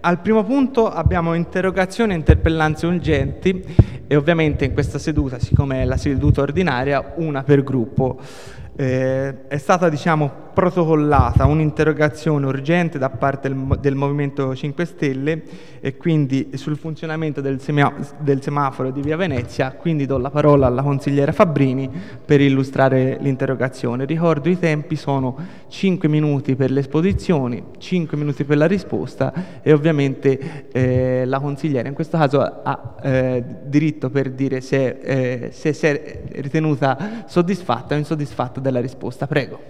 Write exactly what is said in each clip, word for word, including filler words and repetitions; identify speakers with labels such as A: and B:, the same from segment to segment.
A: al primo punto abbiamo interrogazioni e interpellanze urgenti e ovviamente in questa seduta, siccome è la seduta ordinaria, una per gruppo. Eh, è stata, diciamo, protocollata un'interrogazione urgente da parte del, del Movimento cinque Stelle e quindi sul funzionamento del, sema, del semaforo di Via Venezia, quindi do la parola alla consigliera Fabbrini per illustrare l'interrogazione. Ricordo i tempi sono cinque minuti per le esposizioni, cinque minuti per la risposta e ovviamente eh, la consigliera in questo caso ha eh, diritto per dire se, eh, se si è ritenuta soddisfatta o insoddisfatta della risposta. Prego.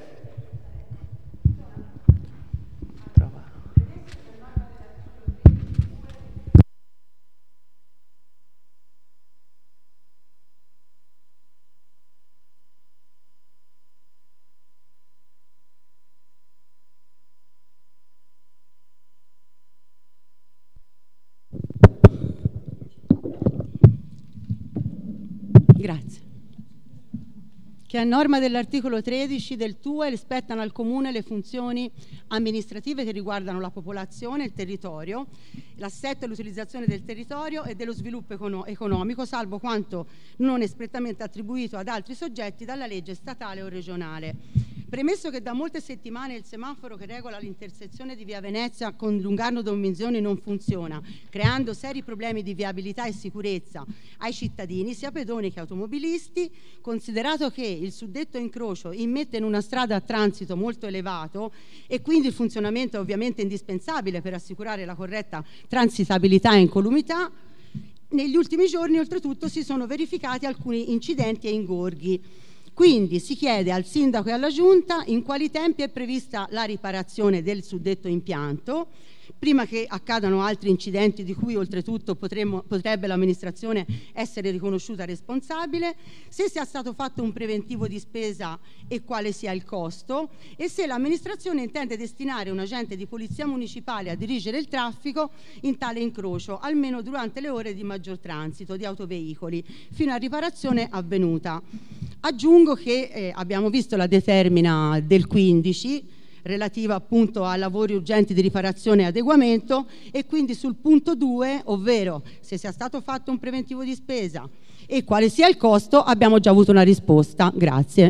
B: Grazie. Che a norma dell'articolo tredici del T U E spettano al Comune le funzioni amministrative che riguardano la popolazione, il territorio, l'assetto e l'utilizzazione del territorio e dello sviluppo econo- economico, salvo quanto non espressamente attribuito ad altri soggetti dalla legge statale o regionale. Premesso che da molte settimane il semaforo che regola l'intersezione di Via Venezia con Lungarno Dominizioni non funziona, creando seri problemi di viabilità e sicurezza ai cittadini, sia pedoni che automobilisti, considerato che il suddetto incrocio immette in una strada a transito molto elevato e quindi il funzionamento è ovviamente indispensabile per assicurare la corretta transitabilità e incolumità, negli ultimi giorni oltretutto si sono verificati alcuni incidenti e ingorghi. Quindi si chiede al sindaco e alla giunta in quali tempi è prevista la riparazione del suddetto impianto, prima che accadano altri incidenti di cui oltretutto potremmo, potrebbe l'amministrazione essere riconosciuta responsabile, se sia stato fatto un preventivo di spesa e quale sia il costo e se l'amministrazione intende destinare un agente di polizia municipale a dirigere il traffico in tale incrocio, almeno durante le ore di maggior transito di autoveicoli, fino a riparazione avvenuta. Aggiungo che eh, abbiamo visto la determina del quindici relativa appunto a lavori urgenti di riparazione e adeguamento e quindi sul punto due, ovvero se sia stato fatto un preventivo di spesa e quale sia il costo, abbiamo già avuto una risposta. Grazie.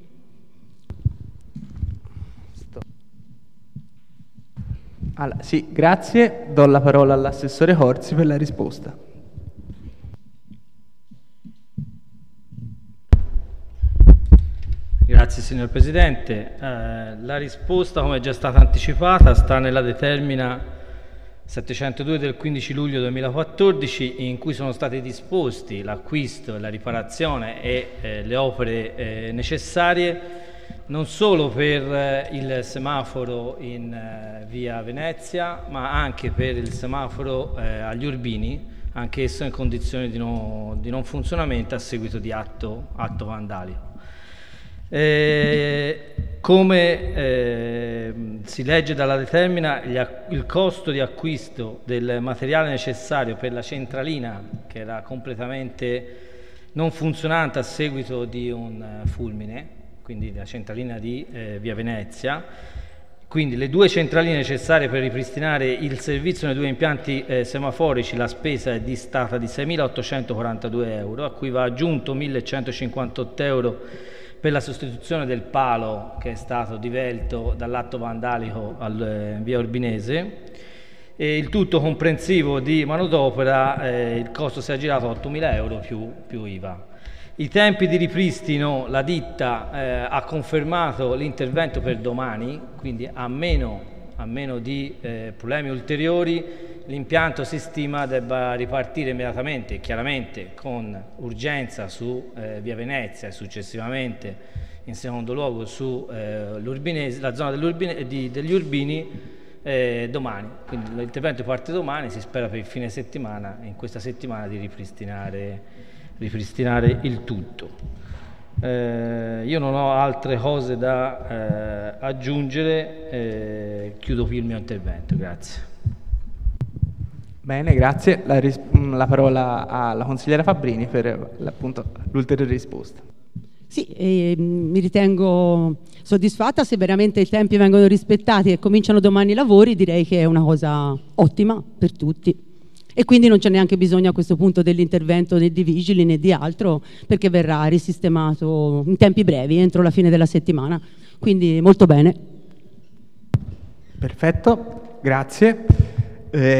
A: Allora, sì, grazie. Do la parola all'assessore Corsi per la risposta.
C: Grazie signor Presidente. Eh, la risposta, come è già stata anticipata, sta nella determina settecentodue del quindici luglio duemilaquattordici in cui sono stati disposti l'acquisto, la riparazione e eh, le opere eh, necessarie non solo per eh, il semaforo in eh, via Venezia, ma anche per il semaforo eh, agli Urbini, anch'esso in condizioni di, no, di non funzionamento a seguito di atto, atto vandalico. Eh, come eh, si legge dalla determina, gli, il costo di acquisto del materiale necessario per la centralina, che era completamente non funzionante a seguito di un fulmine, quindi la centralina di eh, via Venezia, quindi le due centraline necessarie per ripristinare il servizio nei due impianti eh, semaforici, la spesa è di stata di seimilaottocentoquarantadue euro, a cui va aggiunto millecentocinquantotto euro per la sostituzione del palo che è stato divelto dall'atto vandalico al eh, via Urbinese, e il tutto comprensivo di manodopera, eh, il costo si è aggirato a ottomila euro più, più I V A. I tempi di ripristino, la ditta eh, ha confermato l'intervento per domani, quindi a meno, a meno di eh, problemi ulteriori l'impianto si stima debba ripartire immediatamente, chiaramente con urgenza su eh, via Venezia e successivamente in secondo luogo su eh, l'Urbinese, la zona di, degli Urbini eh, domani. Quindi l'intervento parte domani, si spera per il fine settimana, in questa settimana, di ripristinare, ripristinare il tutto. Eh, io non ho altre cose da eh, aggiungere, eh, chiudo qui il mio intervento, grazie.
A: Bene, grazie. La, ris- la parola alla consigliera Fabbrini per appunto l'ulteriore risposta.
B: Sì, eh, mi ritengo soddisfatta. Se veramente i tempi vengono rispettati e cominciano domani i lavori, direi che è una cosa ottima per tutti. E quindi non c'è neanche bisogno a questo punto dell'intervento né di vigili né di altro, perché verrà risistemato in tempi brevi, entro la fine della settimana. Quindi molto bene.
A: Perfetto, grazie. Eh,